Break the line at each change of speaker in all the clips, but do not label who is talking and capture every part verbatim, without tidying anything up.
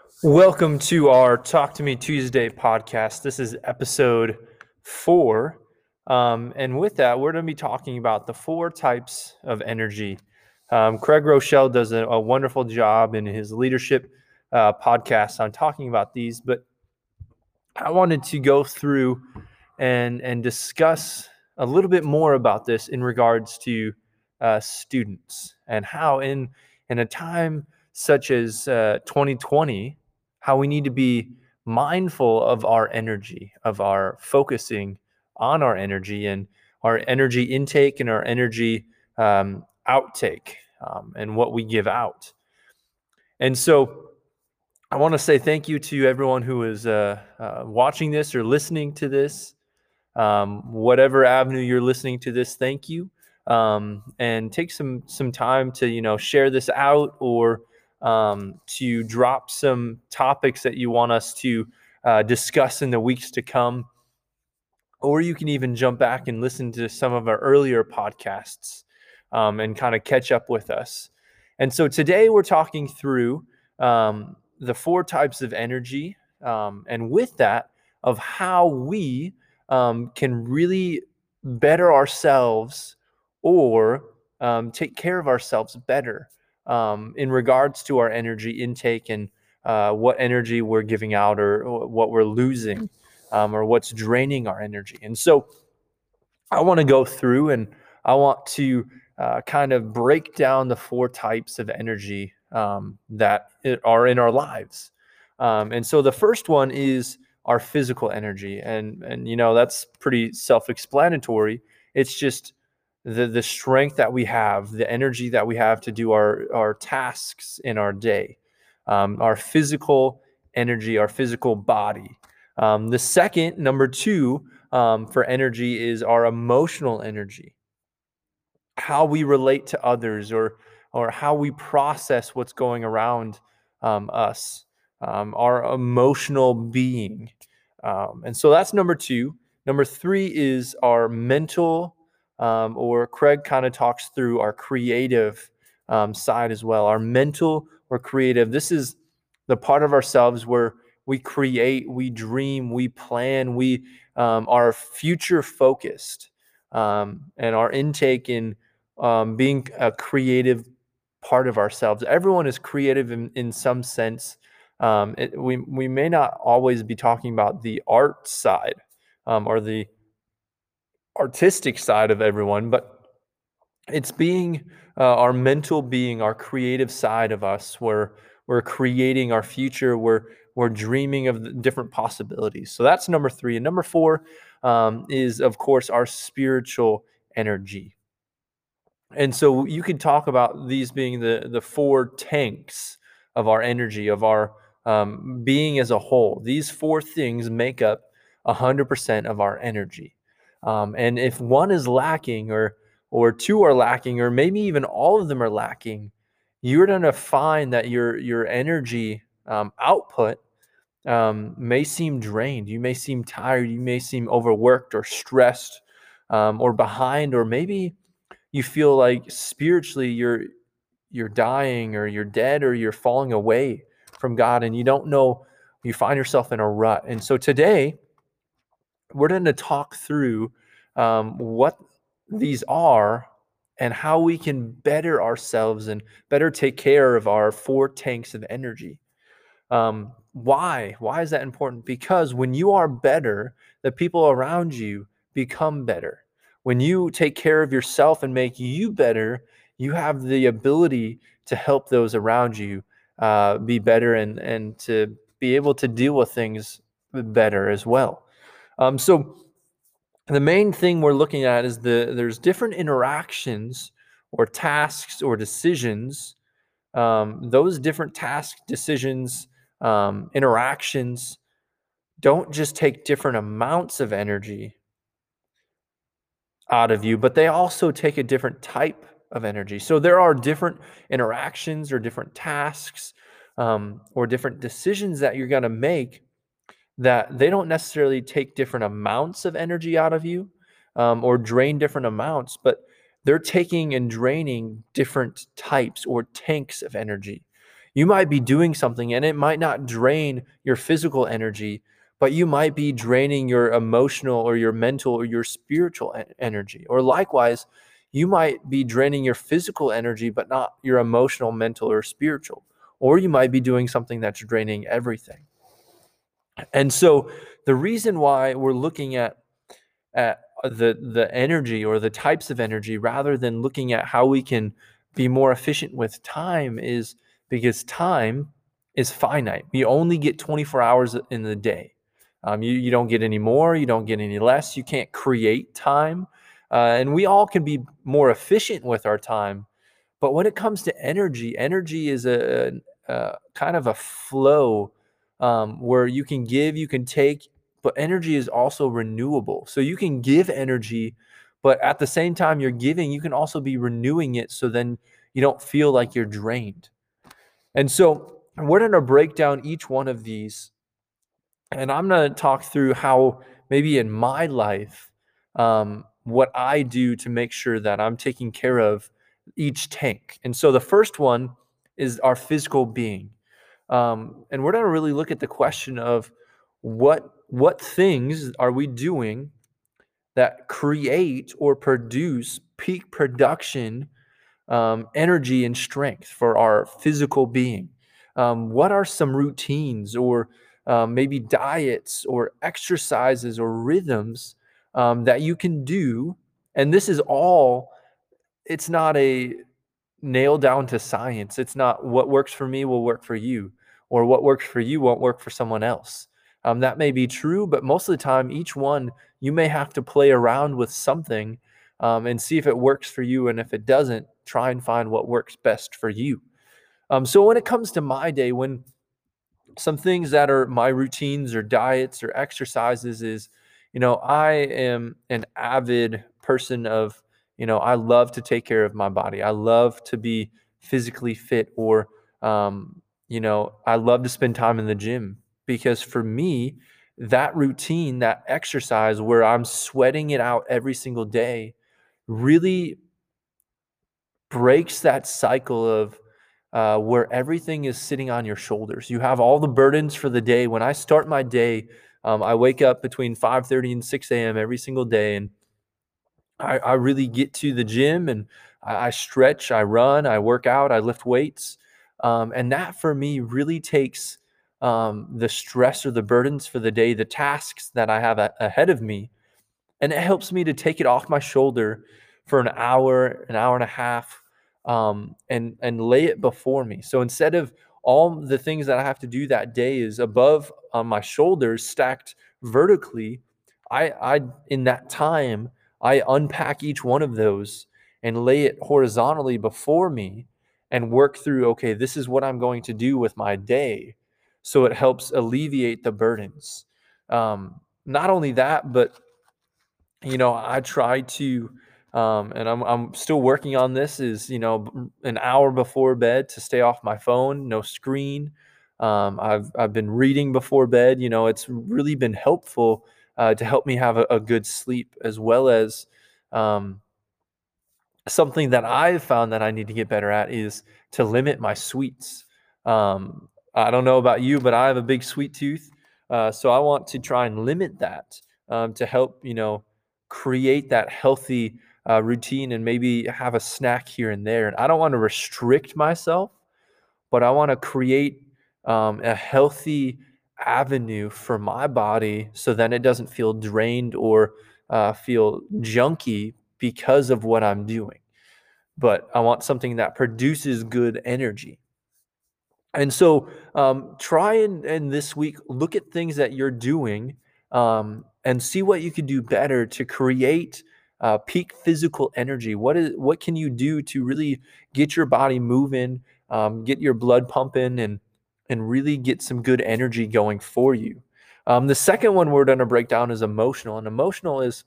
Welcome to our Talk to Me Tuesday podcast. This is episode four. Um, and with that, we're going to be talking about the four types of energy. Um, Craig Rochelle does a, a wonderful job in his leadership uh, podcast on talking about these, but I wanted to go through and, and discuss a little bit more about this in regards to uh, students and how in, in a time such as uh, twenty twenty, how we need to be mindful of our energy, of our focusing on our energy and our energy intake and our energy um, outtake um, and what we give out. And so I want to say thank you to everyone who is uh, uh, watching this or listening to this. Um, whatever avenue you're listening to this, thank you. Um, and take some some time to you know share this out or um, to drop some topics that you want us to uh, discuss in the weeks to come. Or you can even jump back and listen to some of our earlier podcasts um, and kind of catch up with us. And so today we're talking through um, the four types of energy, um, and with that, of how we um, can really better ourselves or um, take care of ourselves better um, in regards to our energy intake and uh, what energy we're giving out or what we're losing um, or what's draining our energy. And so I want to go through and I want to uh, kind of break down the four types of energy um, that are in our lives. Um, and so the first one is our physical energy. And, and you know, that's pretty self-explanatory. It's just the, the strength that we have, the energy that we have to do our, our tasks in our day, um, our physical energy, our physical body. Um, the second, number two, um, for energy is our emotional energy, how we relate to others or or how we process what's going around um, us, um, our emotional being. Um, and so that's number two. Number three is our mental, um, or Craig kind of talks through our creative um, side as well. Our mental or creative, this is the part of ourselves where we create, we dream, we plan, we um, are future focused, um, and our intake in um, being a creative part of ourselves. Everyone is creative in, in some sense. Um, it, we we may not always be talking about the art side um, or the artistic side of everyone, but it's being uh, our mental being, our creative side of us, where we're creating our future, we're we're dreaming of the different possibilities. So that's number three. And number four um, is, of course, our spiritual energy. And so you could talk about these being the the four tanks of our energy, of our um, being as a whole. These four things make up one hundred percent of our energy. Um, and if one is lacking or or two are lacking, or maybe even all of them are lacking, you're going to find that your your energy um, output um, may seem drained. You may seem tired. You may seem overworked or stressed um, or behind, or maybe you feel like spiritually you're you're dying or you're dead or you're falling away from God and you don't know, you find yourself in a rut. And so today we're going to talk through um, what these are and how we can better ourselves and better take care of our four tanks of energy. Um, why? Why is that important? Because when you are better, the people around you become better. When you take care of yourself and make you better, you have the ability to help those around you uh, be better and, and to be able to deal with things better as well. Um, so the main thing we're looking at is the there's different interactions or tasks or decisions. Um, those different tasks, decisions, um, interactions don't just take different amounts of energy out of you, but they also take a different type of energy. So there are different interactions or different tasks um, or different decisions that you're going to make that they don't necessarily take different amounts of energy out of you um, or drain different amounts, but they're taking and draining different types or tanks of energy. You might be doing something and it might not drain your physical energy, but you might be draining your emotional or your mental or your spiritual e- energy. Or likewise, you might be draining your physical energy, but not your emotional, mental, or spiritual. Or you might be doing something that's draining everything. And so the reason why we're looking at at the the energy or the types of energy rather than looking at how we can be more efficient with time is because time is finite. We only get twenty-four hours in the day. Um, you, you don't get any more, you don't get any less. You can't create time. Uh, and we all can be more efficient with our time. But when it comes to energy, energy is a, a, a kind of a flow um, where you can give, you can take, but energy is also renewable. So you can give energy, but at the same time you're giving, you can also be renewing it so then you don't feel like you're drained. And so we're going to break down each one of these, and I'm going to talk through how maybe in my life, um, what I do to make sure that I'm taking care of each tank. And so the first one is our physical being. Um, and we're going to really look at the question of what what things are we doing that create or produce peak production um, energy and strength for our physical being. Um, what are some routines or um, maybe diets or exercises or rhythms um, that you can do? And this is all, it's not a nailed down to science. It's not what works for me will work for you, or what works for you won't work for someone else. Um, that may be true, but most of the time, each one you may have to play around with something um, and see if it works for you. And if it doesn't, try and find what works best for you. Um, so when it comes to my day, when some things that are my routines or diets or exercises is, you know, I am an avid person of, you know, I love to take care of my body. I love to be physically fit, or, um, you know, I love to spend time in the gym because for me, that routine, that exercise where I'm sweating it out every single day really breaks that cycle of uh, where everything is sitting on your shoulders. You have all the burdens for the day. When I start my day, um, I wake up between five thirty and six a.m. every single day, and I, I really get to the gym and I, I stretch, I run, I work out, I lift weights, um, and that for me really takes um, the stress or the burdens for the day, the tasks that I have a- ahead of me, and it helps me to take it off my shoulder for an hour, an hour and a half, um, and and lay it before me. So instead of all the things that I have to do that day is above on my shoulders, stacked vertically, I I in that time I unpack each one of those and lay it horizontally before me and work through, okay, this is what I'm going to do with my day. So it helps alleviate the burdens. Um, not only that, but you know, I try to, um, and I'm I'm still working on this. Is you know, b- an hour before bed to stay off my phone, no screen. Um, I've I've been reading before bed. You know, it's really been helpful uh, to help me have a, a good sleep, as well as um, something that I've found that I need to get better at is to limit my sweets. Um, I don't know about you, but I have a big sweet tooth, uh, so I want to try and limit that um, to help you know create that healthy uh, routine and maybe have a snack here and there. And I don't want to restrict myself, but I want to create um, a healthy avenue for my body so then it doesn't feel drained or uh, feel junky because of what I'm doing. But I want something that produces good energy. And so um, try and, and this week look at things that you're doing um, and see what you can do better to create uh, peak physical energy. What is what can you do to really get your body moving, um, get your blood pumping, and and really get some good energy going for you. Um, the second one we're going to break down is emotional, and emotional is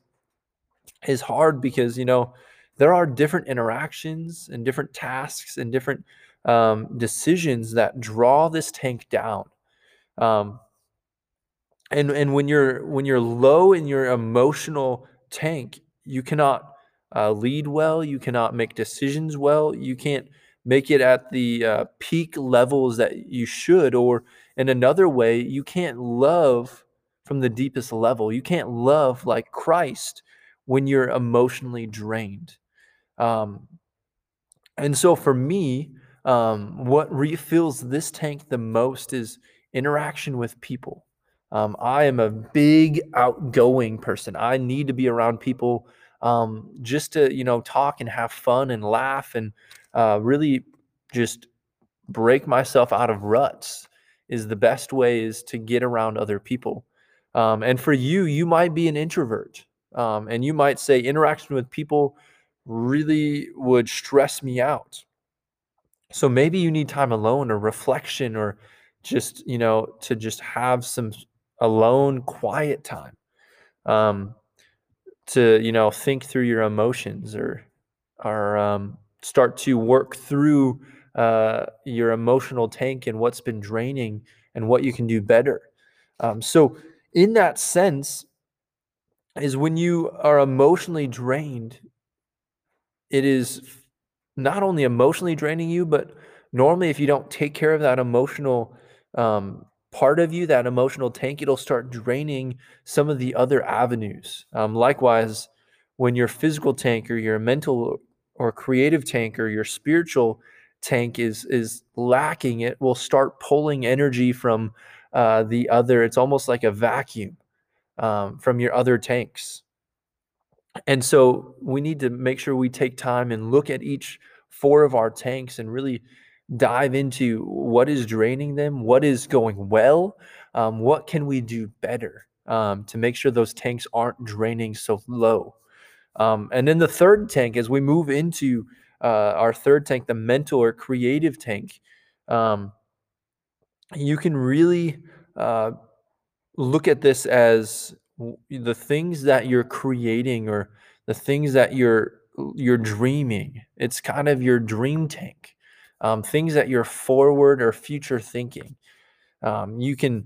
is hard because you know there are different interactions and different tasks and different um, decisions that draw this tank down. Um, and and when you're when you're low in your emotional tank, you cannot uh, lead well. You cannot make decisions well. You can't make it at the uh, peak levels that you should. Or in another way, you can't love from the deepest level. You can't love like Christ when you're emotionally drained. Um, and so for me, um, what refills this tank the most is interaction with people. Um, I am a big outgoing person. I need to be around people um, just to, you know, talk and have fun and laugh and uh, really just break myself out of ruts is the best way is to get around other people. Um, and for you, you might be an introvert um, and you might say interaction with people really would stress me out. So maybe you need time alone or reflection or just, you know, to just have some alone quiet time um, to, you know, think through your emotions or, or um, start to work through uh, your emotional tank and what's been draining and what you can do better. Um, so in that sense is when you are emotionally drained, it is not only emotionally draining you, but normally if you don't take care of that emotional um, part of you, that emotional tank, it'll start draining some of the other avenues. Um, likewise, when your physical tank or your mental or creative tank or your spiritual tank is is lacking, it will start pulling energy from uh, the other. It's almost like a vacuum um, from your other tanks. And so we need to make sure we take time and look at each four of our tanks and really dive into what is draining them, what is going well, um, what can we do better um, to make sure those tanks aren't draining so low. Um, and then the third tank, as we move into uh, our third tank, the mental or creative tank, um, you can really uh, look at this as w- the things that you're creating or the things that you're you're dreaming. It's kind of your dream tank. Um, things that you're forward or future thinking. Um, you can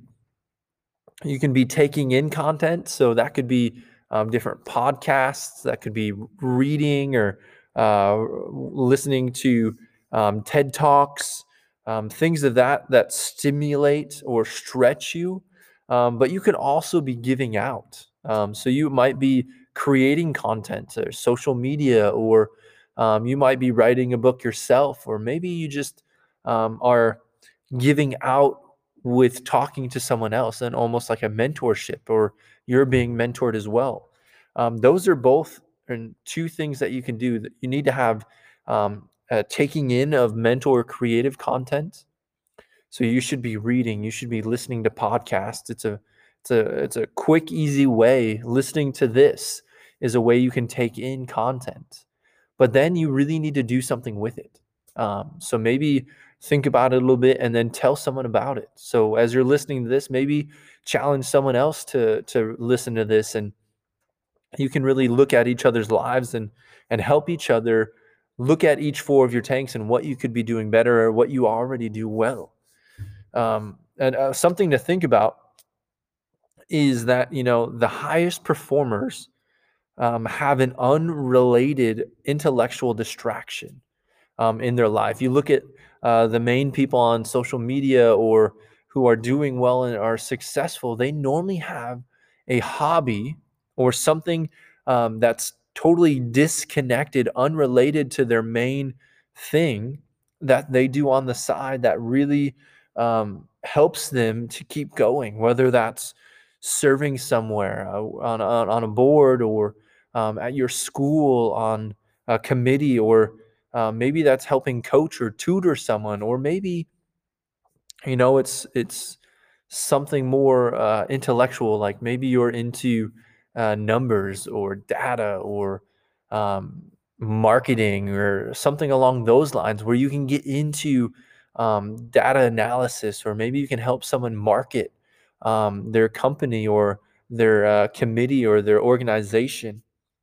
you can be taking in content, so that could be um, different podcasts, that could be reading or uh, listening to um, TED Talks, um, things of that that stimulate or stretch you. Um, but you can also be giving out. Um, so you might be creating content or social media, or um, you might be writing a book yourself, or maybe you just um, are giving out with talking to someone else and almost like a mentorship, or you're being mentored as well. Um, those are both and two things that you can do. That you need to have um, a taking in of mentor creative content. So you should be reading, you should be listening to podcasts. It's a it's a it's a quick, easy way. Listening to this is a way you can take in content, but then you really need to do something with it. Um, so maybe think about it a little bit and then tell someone about it. So as you're listening to this, maybe challenge someone else to to listen to this, and you can really look at each other's lives and and help each other look at each four of your tanks and what you could be doing better or what you already do well. Um, and uh, something to think about is that, you know, the highest performers um, have an unrelated intellectual distraction um, in their life. You look at uh, the main people on social media or who are doing well and are successful, they normally have a hobby or something um, that's totally disconnected, unrelated to their main thing that they do on the side that really um, helps them to keep going, whether that's serving somewhere uh, on, on, on a board or um, at your school on a committee, or uh, maybe that's helping coach or tutor someone, or maybe you know it's it's something more uh, intellectual, like maybe you're into uh, numbers or data or um, marketing or something along those lines, where you can get into um, data analysis, or maybe you can help someone market um, their company or their uh, committee or their organization.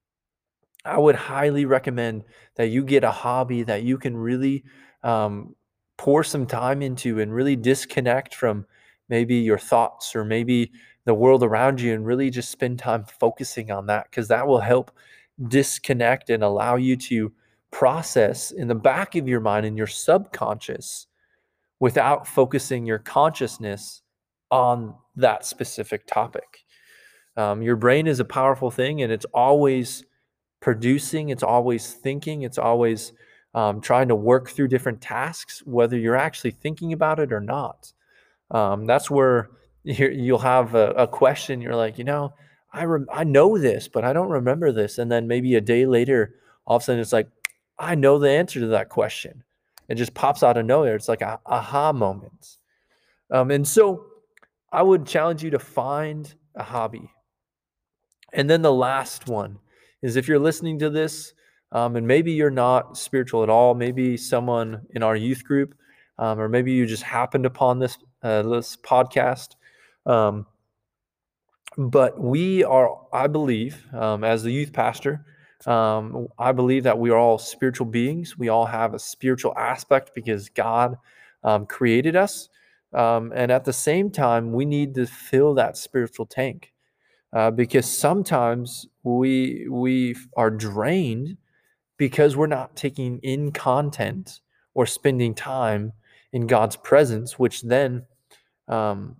I would highly recommend that you get a hobby that you can really um, pour some time into and really disconnect from maybe your thoughts or maybe the world around you, and really just spend time focusing on that, because that will help disconnect and allow you to process in the back of your mind, in your subconscious, without focusing your consciousness on that specific topic. Um, your brain is a powerful thing, and it's always producing, it's always thinking, it's always um, trying to work through different tasks, whether you're actually thinking about it or not. Um, that's where you're, you'll have a, a question. You're like, you know, I rem- I know this, but I don't remember this. And then maybe a day later, all of a sudden, it's like, I know the answer to that question. It just pops out of nowhere. It's like a aha moment. Um, and so, I would challenge you to find a hobby. And then the last one is, if you're listening to this, um, and maybe you're not spiritual at all, maybe someone in our youth group, um, or maybe you just happened upon this uh, this podcast. Um, but we are, I believe, um, as the youth pastor, um, I believe that we are all spiritual beings. We all have a spiritual aspect because God um, created us. Um, and at the same time, we need to fill that spiritual tank. Uh, because sometimes we we are drained because we're not taking in content or spending time in God's presence, which then um,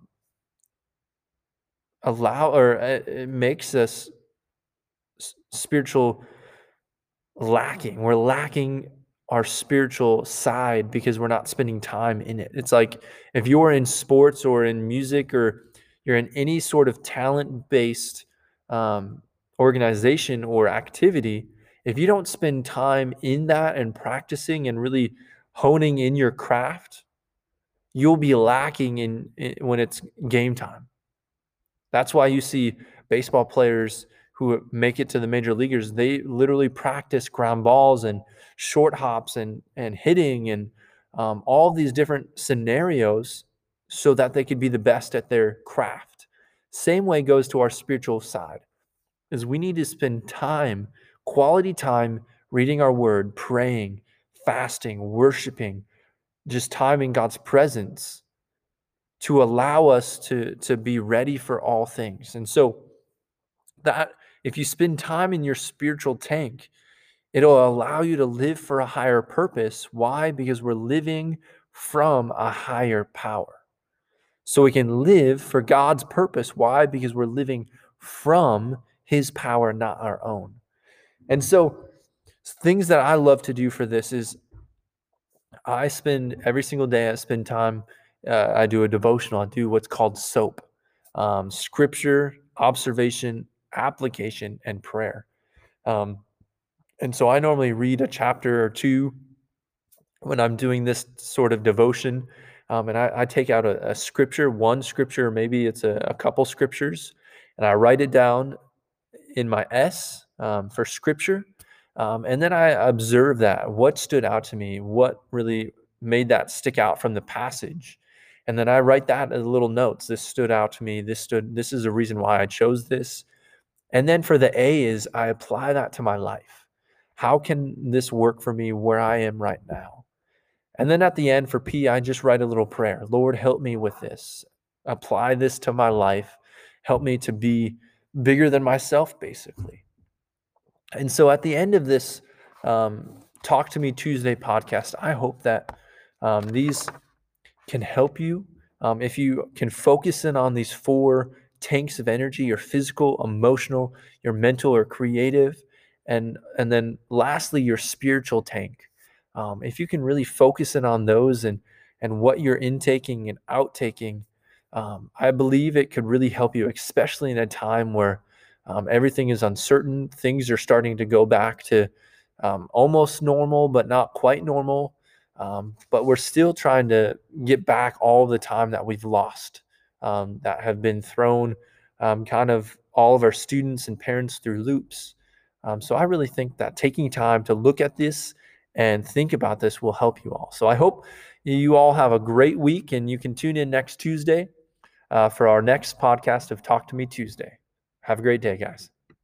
allow or uh, it makes us s- spiritual lacking. We're lacking our spiritual side because we're not spending time in it. It's like if you're in sports or in music or you're in any sort of talent-based um, organization or activity, if you don't spend time in that and practicing and really honing in your craft, you'll be lacking in, in when it's game time. That's why you see baseball players who make it to the major leaguers, they literally practice ground balls and short hops and and hitting and um, all these different scenarios so that they could be the best at their craft. Same way goes to our spiritual side, is we need to spend time, quality time, reading our word, praying, fasting, worshiping, just time in God's presence to allow us to, to be ready for all things. And so that if you spend time in your spiritual tank, it'll allow you to live for a higher purpose. Why? Because we're living from a higher power. So we can live for God's purpose. Why? Because we're living from his power, not our own. And so things that I love to do for this is I spend every single day, I spend time, uh, I do a devotional, I do what's called SOAP, um, scripture, observation, application, and prayer. Um, and so I normally read a chapter or two when I'm doing this sort of devotion. Um, and I, I take out a, a scripture, one scripture, maybe it's a, a couple scriptures, and I write it down in my S um, for scripture. Um, and then I observe that. What stood out to me? What really made that stick out from the passage? And then I write that as little notes. This stood out to me. This stood. This is the reason why I chose this. And then for the A is I apply that to my life. How can this work for me where I am right now? And then at the end for P, I just write a little prayer. Lord, help me with this. Apply this to my life. Help me to be bigger than myself, basically. And so at the end of this um, Talk to Me Tuesday podcast, I hope that um, these can help you. Um, if you can focus in on these four tanks of energy, your physical, emotional, your mental or creative, and and then lastly, your spiritual tank. Um, if you can really focus in on those and and what you're intaking and outtaking, um, I believe it could really help you, especially in a time where um, everything is uncertain. Things are starting to go back to um, almost normal, but not quite normal. Um, but we're still trying to get back all the time that we've lost, um, that have been thrown um, kind of all of our students and parents through loops. Um, so I really think that taking time to look at this and think about this will help you all. So I hope you all have a great week, and you can tune in next Tuesday uh, for our next podcast of Talk to Me Tuesday. Have a great day, guys.